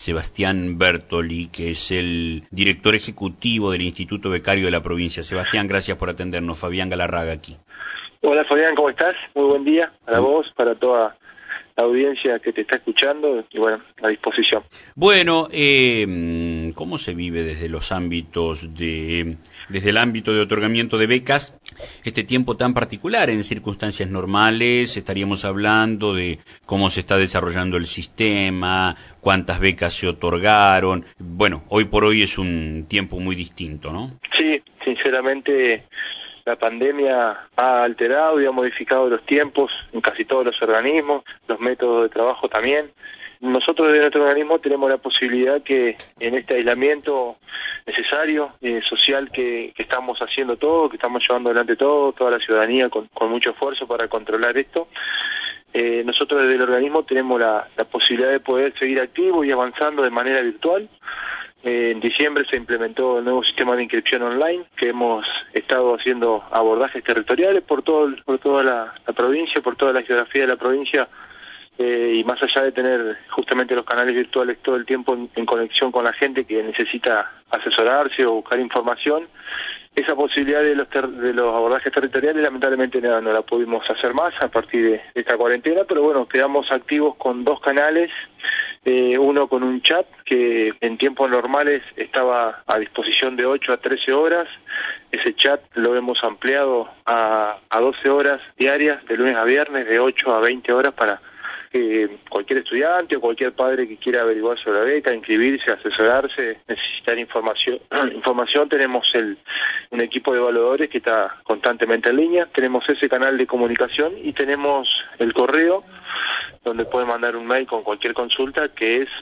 Sebastián Bertoli, que es el director ejecutivo del Instituto Becario de la provincia. Sebastián, gracias por atendernos. Fabián Galarraga aquí. Hola Fabián, ¿cómo estás? Muy buen día para vos, para toda la audiencia que te está escuchando y bueno, a disposición. Bueno, ¿cómo se vive desde los ámbitos desde el ámbito de otorgamiento de becas este tiempo tan particular? En circunstancias normales estaríamos hablando de cómo se está desarrollando el sistema, cuántas becas se otorgaron. Bueno, hoy por hoy es un tiempo muy distinto, ¿no? Sí, sinceramente la pandemia ha alterado y ha modificado los tiempos en casi todos los organismos, los métodos de trabajo también. Nosotros desde nuestro organismo tenemos la posibilidad que en este aislamiento necesario, social que estamos haciendo todo, que estamos llevando adelante todo, toda la ciudadanía con mucho esfuerzo para controlar esto, nosotros desde el organismo tenemos la posibilidad de poder seguir activos y avanzando de manera virtual. En diciembre se implementó el nuevo sistema de inscripción online, que hemos estado haciendo abordajes territoriales por toda la provincia, por toda la geografía de la provincia, y más allá de tener justamente los canales virtuales todo el tiempo en conexión con la gente que necesita asesorarse o buscar información, esa posibilidad de los abordajes territoriales lamentablemente no la pudimos hacer más a partir de esta cuarentena, pero bueno, quedamos activos con 2 canales, uno con un chat que en tiempos normales estaba a disposición de 8 a 13 horas, ese chat lo hemos ampliado a 12 horas diarias, de lunes a viernes, de 8 a 20 horas para cualquier estudiante o cualquier padre que quiera averiguar sobre la beca, inscribirse, asesorarse, necesitar información, tenemos un equipo de evaluadores que está constantemente en línea, tenemos ese canal de comunicación y tenemos el correo donde puede mandar un mail con cualquier consulta que es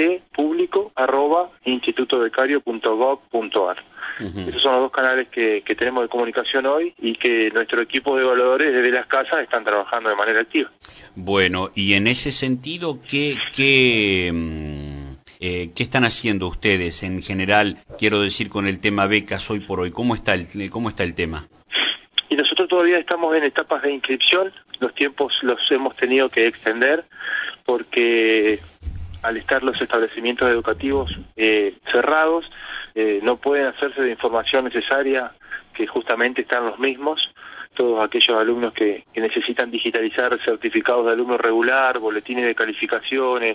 atpublico@institutobecario.gov.ar. Esos son los 2 canales que tenemos de comunicación hoy y que nuestro equipo de evaluadores desde las casas están trabajando de manera activa. Bueno, y en ese sentido, ¿qué están haciendo ustedes en general? Quiero decir, con el tema becas hoy por hoy, ¿cómo está el tema? Y nosotros todavía estamos en etapas de inscripción, los tiempos los hemos tenido que extender porque al estar los establecimientos educativos cerrados, no pueden hacerse de información necesaria, que justamente están los mismos, todos aquellos alumnos que necesitan digitalizar certificados de alumno regular, boletines de calificaciones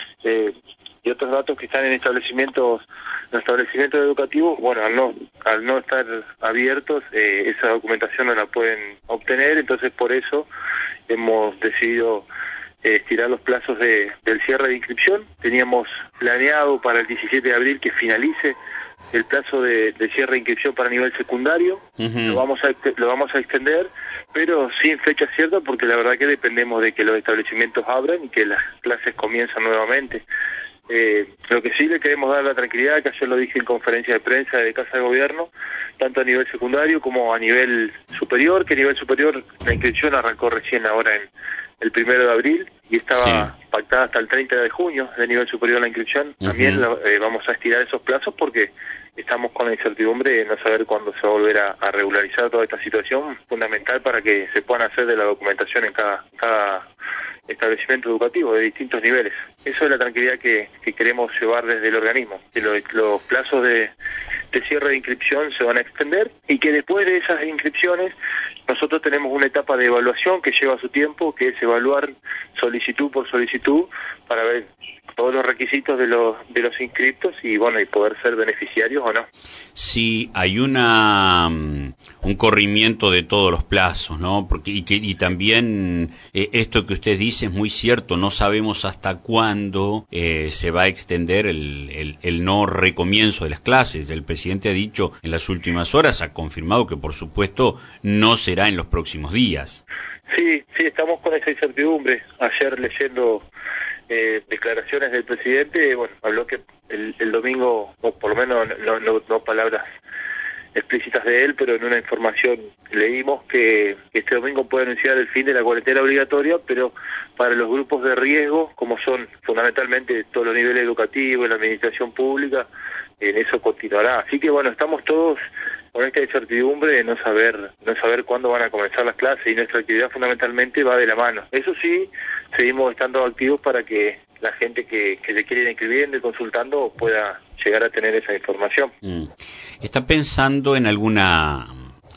y otros datos que están en establecimientos educativos, bueno, al no estar abiertos, esa documentación no la pueden obtener, entonces por eso hemos decidido estirar los plazos del cierre de inscripción. Teníamos planeado para el 17 de abril que finalice el plazo de cierre de inscripción para nivel secundario. Lo vamos a extender, pero sin fecha cierta, porque la verdad que dependemos de que los establecimientos abran y que las clases comiencen nuevamente. Lo que sí le queremos dar la tranquilidad, que ayer lo dije en conferencia de prensa de Casa de Gobierno, tanto a nivel secundario como a nivel superior, que a nivel superior la inscripción arrancó recién ahora en el 1 de abril y estaba pactada hasta el 30 de junio de nivel superior la inscripción. También vamos a estirar esos plazos porque estamos con la incertidumbre de no saber cuándo se va a volver a regularizar toda esta situación, fundamental para que se puedan hacer de la documentación en cada establecimiento educativo de distintos niveles. Eso es la tranquilidad que queremos llevar desde el organismo, que los plazos de cierre de inscripción se van a extender y que después de esas inscripciones nosotros tenemos una etapa de evaluación que lleva su tiempo, que es evaluar solicitud por solicitud para ver todos los requisitos de los inscriptos y bueno, y poder ser beneficiarios o no. Sí, hay un corrimiento de todos los plazos, ¿no? Porque y también esto que usted dice es muy cierto, no sabemos hasta cuándo se va a extender el no recomienzo de las clases. El presidente ha dicho en las últimas horas, ha confirmado que por supuesto no será en los próximos días. Sí, estamos con esa incertidumbre. Ayer leyendo declaraciones del presidente, bueno, habló que el domingo, o por lo menos no palabras explícitas de él, pero en una información leímos que este domingo puede anunciar el fin de la cuarentena obligatoria, pero para los grupos de riesgo, como son fundamentalmente todos los niveles educativos, la administración pública, en eso continuará. Así que bueno, estamos todos con esta incertidumbre de no saber cuándo van a comenzar las clases y nuestra actividad fundamentalmente va de la mano. Eso sí, seguimos estando activos para que la gente que se quiere ir inscribiendo y consultando pueda llegar a tener esa información. ¿Está pensando en alguna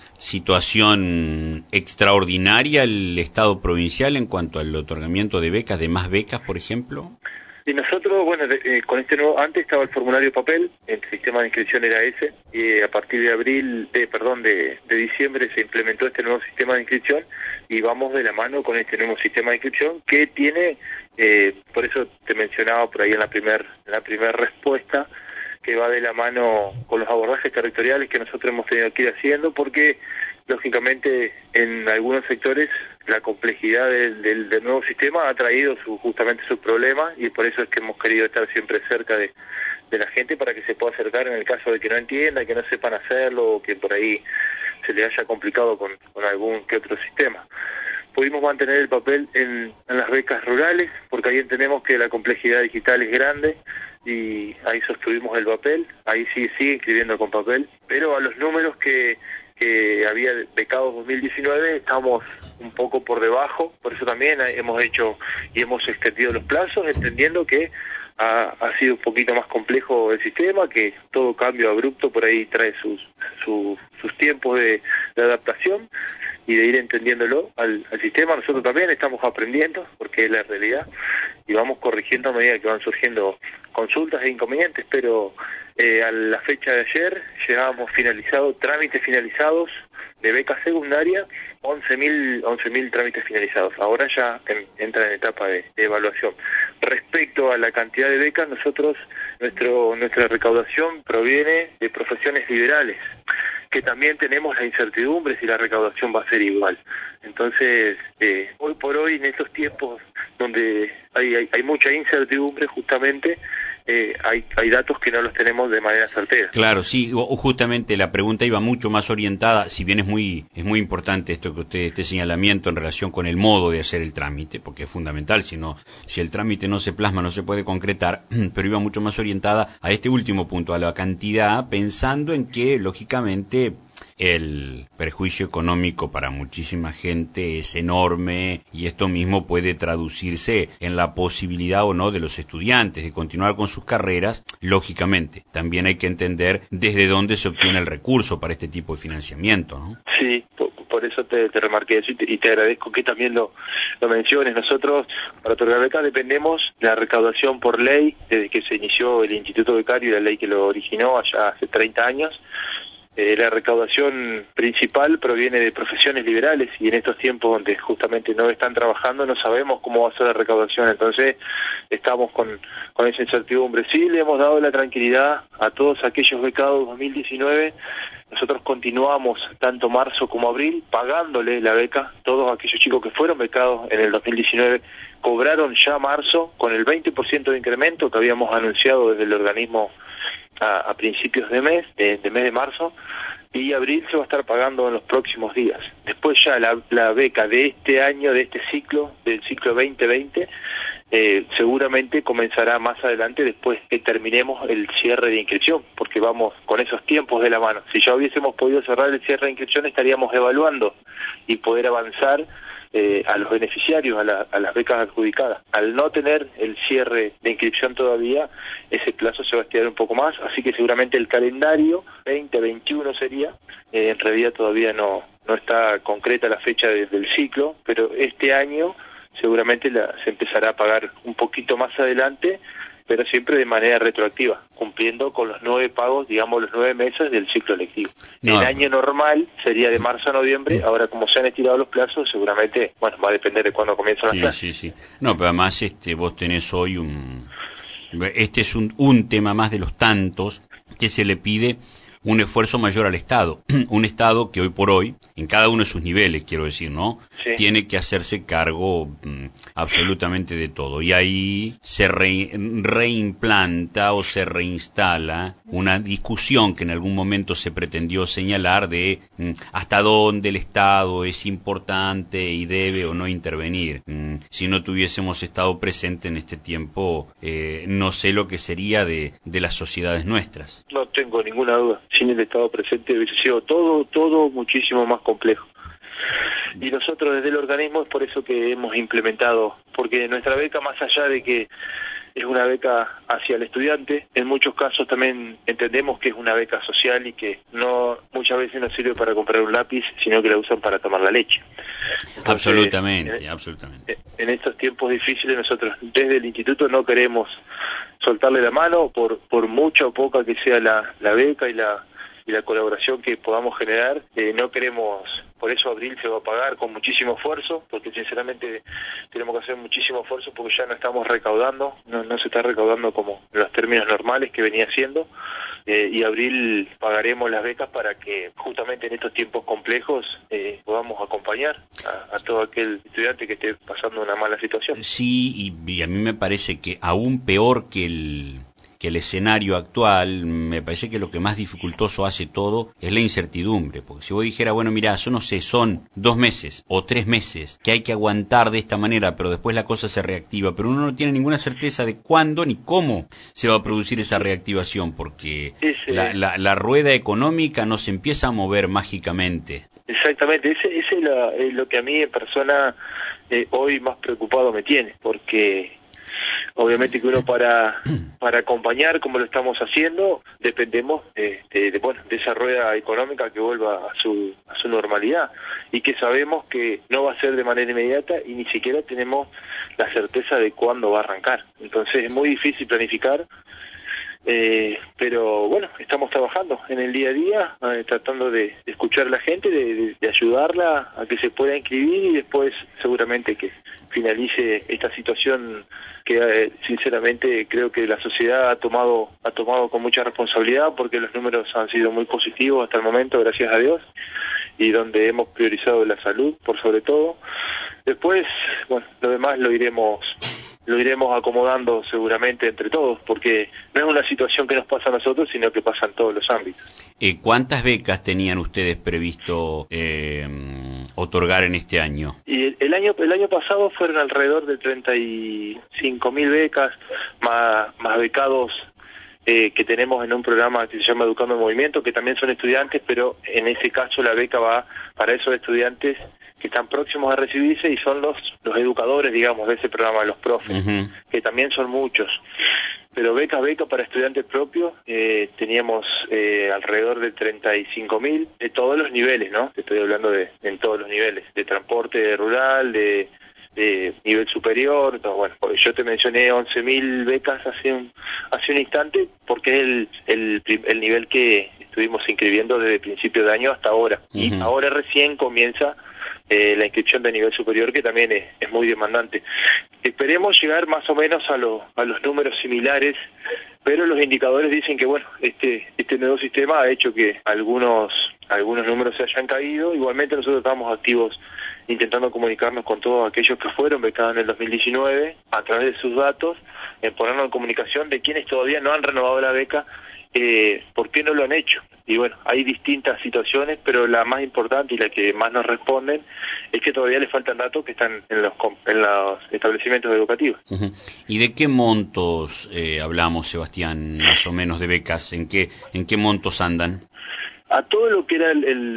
situación extraordinaria el Estado provincial en cuanto al otorgamiento de becas, de más becas, por ejemplo? Y nosotros, bueno, con este nuevo, antes estaba el formulario papel, el sistema de inscripción era ese, y a partir de diciembre se implementó este nuevo sistema de inscripción y vamos de la mano con este nuevo sistema de inscripción que tiene, por eso te mencionaba por ahí en la primer respuesta, que va de la mano con los abordajes territoriales que nosotros hemos tenido que ir haciendo, porque lógicamente en algunos sectores la complejidad del nuevo sistema ha traído justamente sus problemas, y por eso es que hemos querido estar siempre cerca de la gente para que se pueda acercar en el caso de que no entienda, que no sepan hacerlo, o que por ahí se le haya complicado con algún que otro sistema. Pudimos mantener el papel en las becas rurales, porque ahí entendemos que la complejidad digital es grande, y ahí sostuvimos el papel, ahí sigue inscribiendo con papel, pero a los números que había becados 2019 estamos un poco por debajo, por eso también hemos hecho y hemos extendido los plazos, entendiendo que ha sido un poquito más complejo el sistema, que todo cambio abrupto por ahí trae sus tiempos de adaptación y de ir entendiéndolo al sistema. Nosotros también estamos aprendiendo, porque es la realidad, y vamos corrigiendo a medida que van surgiendo consultas e inconvenientes, pero a la fecha de ayer llevábamos trámites finalizados de beca secundaria, 11.000 trámites finalizados. Ahora ya entra en etapa de evaluación. Respecto a la cantidad de becas, nuestra recaudación proviene de profesiones liberales, que también tenemos la incertidumbre si la recaudación va a ser igual. Entonces, hoy por hoy, en estos tiempos donde hay mucha incertidumbre, justamente, hay datos que no los tenemos de manera certera. Claro, sí, justamente la pregunta iba mucho más orientada, si bien es muy importante esto que este señalamiento en relación con el modo de hacer el trámite, porque es fundamental, si el trámite no se plasma, no se puede concretar, pero iba mucho más orientada a este último punto, a la cantidad, pensando en que, lógicamente, el perjuicio económico para muchísima gente es enorme, y esto mismo puede traducirse en la posibilidad o no de los estudiantes de continuar con sus carreras. Lógicamente, también hay que entender desde dónde se obtiene el recurso para este tipo de financiamiento, ¿no? Sí, por eso te remarqué eso y te agradezco que también lo menciones. Nosotros, para otorgar becas, dependemos de la recaudación por ley, desde que se inició el Instituto Becario y la ley que lo originó allá hace 30 años. La recaudación principal proviene de profesiones liberales, y en estos tiempos donde justamente no están trabajando no sabemos cómo va a ser la recaudación, entonces estamos con esa incertidumbre. Sí, le hemos dado la tranquilidad a todos aquellos becados 2019, nosotros continuamos tanto marzo como abril pagándole la beca. Todos aquellos chicos que fueron becados en el 2019 cobraron ya marzo con el 20% de incremento que habíamos anunciado desde el organismo a principios de mes de marzo, y abril se va a estar pagando en los próximos días. Después ya la beca de este año, de este ciclo, del ciclo 2020, seguramente comenzará más adelante, después que terminemos el cierre de inscripción, porque vamos con esos tiempos de la mano. Si ya hubiésemos podido cerrar el cierre de inscripción, estaríamos evaluando y poder avanzar a los beneficiarios, a las becas adjudicadas. Al no tener el cierre de inscripción todavía, ese plazo se va a estirar un poco más, así que seguramente el calendario 2021 sería, en realidad todavía no está concreta la fecha del ciclo, pero este año seguramente se empezará a pagar un poquito más adelante, pero siempre de manera retroactiva, cumpliendo con los 9 pagos, digamos los 9 meses del ciclo lectivo. El año normal sería de marzo a noviembre, ahora como se han estirado los plazos, seguramente, va a depender de cuándo comienzan las clases. Sí. No, pero además vos tenés hoy este es un tema más de los tantos que se le pide un esfuerzo mayor al Estado, un Estado que hoy por hoy, en cada uno de sus niveles, quiero decir, ¿no? Sí. Tiene que hacerse cargo absolutamente de todo, y ahí se reimplanta o se reinstala una discusión que en algún momento se pretendió señalar de hasta dónde el Estado es importante y debe o no intervenir. Si no tuviésemos estado presente en este tiempo, no sé lo que sería de las sociedades nuestras. No tengo ninguna duda. Sin el Estado presente hubiese sido todo muchísimo más complejo. Y nosotros desde el organismo es por eso que hemos implementado, porque nuestra beca, más allá de que es una beca hacia el estudiante, en muchos casos también entendemos que es una beca social y que no muchas veces no sirve para comprar un lápiz, sino que la usan para tomar la leche. Entonces, absolutamente. En estos tiempos difíciles nosotros desde el instituto no queremos soltarle la mano por mucha o poca que sea la beca y la colaboración que podamos generar. No queremos, por eso abril se va a pagar con muchísimo esfuerzo, porque sinceramente tenemos que hacer muchísimo esfuerzo porque ya no estamos recaudando, no se está recaudando como en los términos normales que venía siendo, y abril pagaremos las becas para que justamente en estos tiempos complejos podamos acompañar a todo aquel estudiante que esté pasando una mala situación. Sí, y a mí me parece que aún peor que el escenario actual, me parece que lo que más dificultoso hace todo es la incertidumbre, porque si vos dijera, bueno, mirá, yo no sé, son 2 meses o 3 meses que hay que aguantar de esta manera, pero después la cosa se reactiva, pero uno no tiene ninguna certeza de cuándo ni cómo se va a producir esa reactivación, porque la rueda económica no se empieza a mover mágicamente. Exactamente, ese es lo que a mí en persona hoy más preocupado me tiene, porque obviamente que uno para acompañar como lo estamos haciendo dependemos de esa rueda económica que vuelva a su normalidad, y que sabemos que no va a ser de manera inmediata y ni siquiera tenemos la certeza de cuándo va a arrancar. Entonces es muy difícil planificar, pero bueno, estamos trabajando en el día a día, tratando de escuchar a la gente, de ayudarla a que se pueda inscribir, y después seguramente que finalice esta situación que sinceramente creo que la sociedad ha tomado con mucha responsabilidad, porque los números han sido muy positivos hasta el momento, gracias a Dios, y donde hemos priorizado la salud por sobre todo. Después, bueno, lo demás lo iremos acomodando seguramente entre todos, porque no es una situación que nos pasa a nosotros, sino que pasa en todos los ámbitos. ¿Cuántas becas tenían ustedes previsto otorgar en este año? Y el año pasado fueron alrededor de 35.000 becas, más becados que tenemos en un programa que se llama Educando en Movimiento, que también son estudiantes, pero en ese caso la beca va para esos estudiantes que están próximos a recibirse y son los educadores, digamos, de ese programa, los profes, que también son muchos. Pero beca para estudiantes propios teníamos alrededor de 35.000 de todos los niveles, ¿no? Te estoy hablando en todos los niveles, de transporte rural, de nivel superior. Entonces, bueno, yo te mencioné 11.000 becas hace un instante, porque es el nivel que estuvimos inscribiendo desde el principio de año hasta ahora. Y ahora recién comienza la inscripción de nivel superior, que también es muy demandante. Esperemos llegar más o menos a los números similares, pero los indicadores dicen que bueno, este nuevo sistema ha hecho que algunos números se hayan caído. Igualmente nosotros estamos activos intentando comunicarnos con todos aquellos que fueron becados en el 2019 a través de sus datos, en ponernos en comunicación de quienes todavía no han renovado la beca, ¿por qué no lo han hecho? Y bueno, hay distintas situaciones, pero la más importante y la que más nos responden es que todavía les faltan datos que están en los establecimientos educativos. ¿Y de qué montos hablamos, Sebastián, más o menos de becas? ¿En qué montos andan? A todo lo que era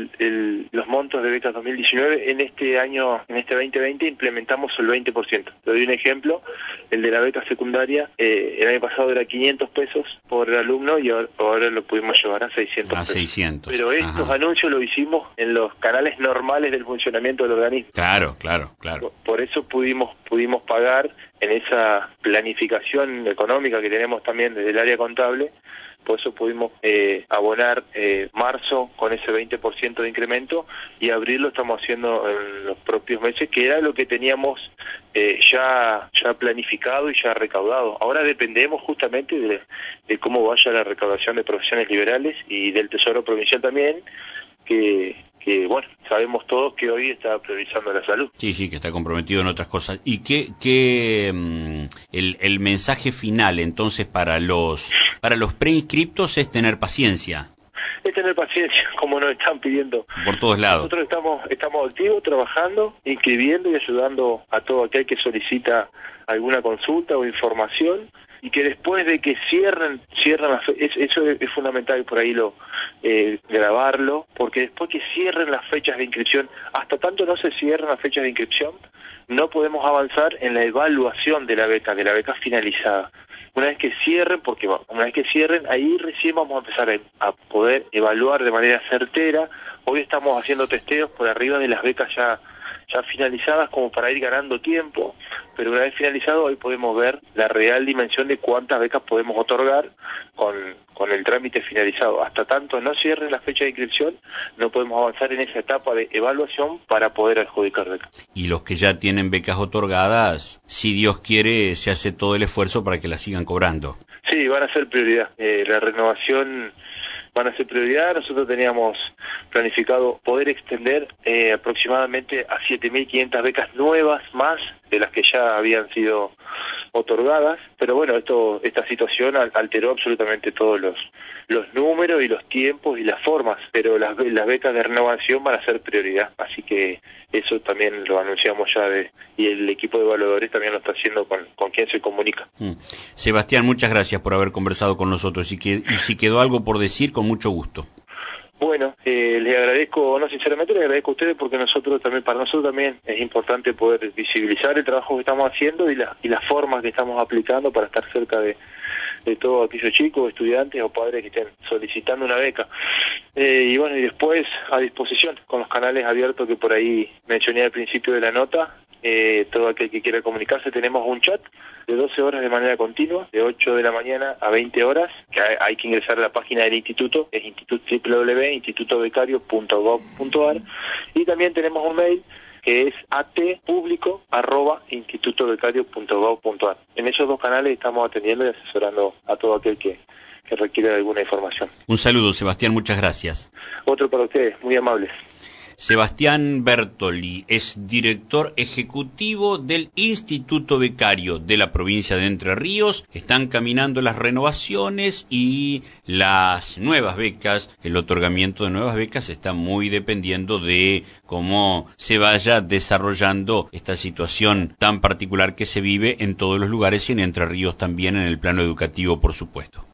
los montos de becas 2019, en este año, en este 2020, implementamos el 20%. Te doy un ejemplo, el de la beca secundaria, el año pasado era 500 pesos por alumno y ahora lo pudimos llevar a 600 pesos. 600. Pero estos anuncios los hicimos en los canales normales del funcionamiento del organismo. Claro. Por eso pudimos pagar en esa planificación económica que tenemos también desde el área contable. Por eso pudimos abonar marzo con ese 20% de incremento, y abril lo estamos haciendo en los propios meses, que era lo que teníamos ya planificado y ya recaudado. Ahora dependemos justamente de cómo vaya la recaudación de profesiones liberales y del Tesoro Provincial también, que bueno, sabemos todos que hoy está priorizando la salud. Sí, que está comprometido en otras cosas. ¿Y el mensaje final entonces para los preinscriptos es tener paciencia? Es tener paciencia, como nos están pidiendo por todos lados. Nosotros estamos activos, trabajando, inscribiendo y ayudando a todo aquel que solicita alguna consulta o información. y que después de que cierren eso es fundamental y por ahí grabarlo, porque después que cierren las fechas de inscripción, hasta tanto no se cierren las fechas de inscripción, no podemos avanzar en la evaluación de la beca finalizada. Una vez que cierren, ahí recién vamos a empezar a poder evaluar de manera certera. Hoy estamos haciendo testeos por arriba de las becas ya finalizadas como para ir ganando tiempo, pero una vez finalizado hoy podemos ver la real dimensión de cuántas becas podemos otorgar con el trámite finalizado. Hasta tanto no cierre la fecha de inscripción, no podemos avanzar en esa etapa de evaluación para poder adjudicar becas. Y los que ya tienen becas otorgadas, si Dios quiere, se hace todo el esfuerzo para que las sigan cobrando. Sí, van a ser prioridad. La renovación van a ser prioridad. Nosotros teníamos planificado poder extender aproximadamente a 7.500 becas nuevas más de las que ya habían sido otorgadas, pero bueno, esta situación alteró absolutamente todos los números y los tiempos y las formas, pero las becas de renovación van a ser prioridad, así que eso también lo anunciamos ya y el equipo de evaluadores también lo está haciendo con quien se comunica. Sebastián, muchas gracias por haber conversado con nosotros y si quedó algo por decir, con mucho gusto. Bueno, les agradezco, sinceramente les agradezco a ustedes porque para nosotros también es importante poder visibilizar el trabajo que estamos haciendo y las formas que estamos aplicando para estar cerca de todos aquellos chicos, estudiantes o padres que estén solicitando una beca. Y bueno, y después a disposición con los canales abiertos que por ahí mencioné al principio de la nota. Todo aquel que quiera comunicarse, tenemos un chat de 12 horas de manera continua, de 8 de la mañana a 20 horas, que hay que ingresar a la página del instituto, es www.institutobecario.gov.ar, y también tenemos un mail que es atpublico@institutobecario.gov.ar. En esos dos canales estamos atendiendo y asesorando a todo aquel que requiera alguna información. Un saludo, Sebastián, muchas gracias. Otro para ustedes, muy amables. Sebastián Bertoli es director ejecutivo del Instituto Becario de la provincia de Entre Ríos. Están caminando las renovaciones y las nuevas becas. El otorgamiento de nuevas becas está muy dependiendo de cómo se vaya desarrollando esta situación tan particular que se vive en todos los lugares y en Entre Ríos también en el plano educativo, por supuesto.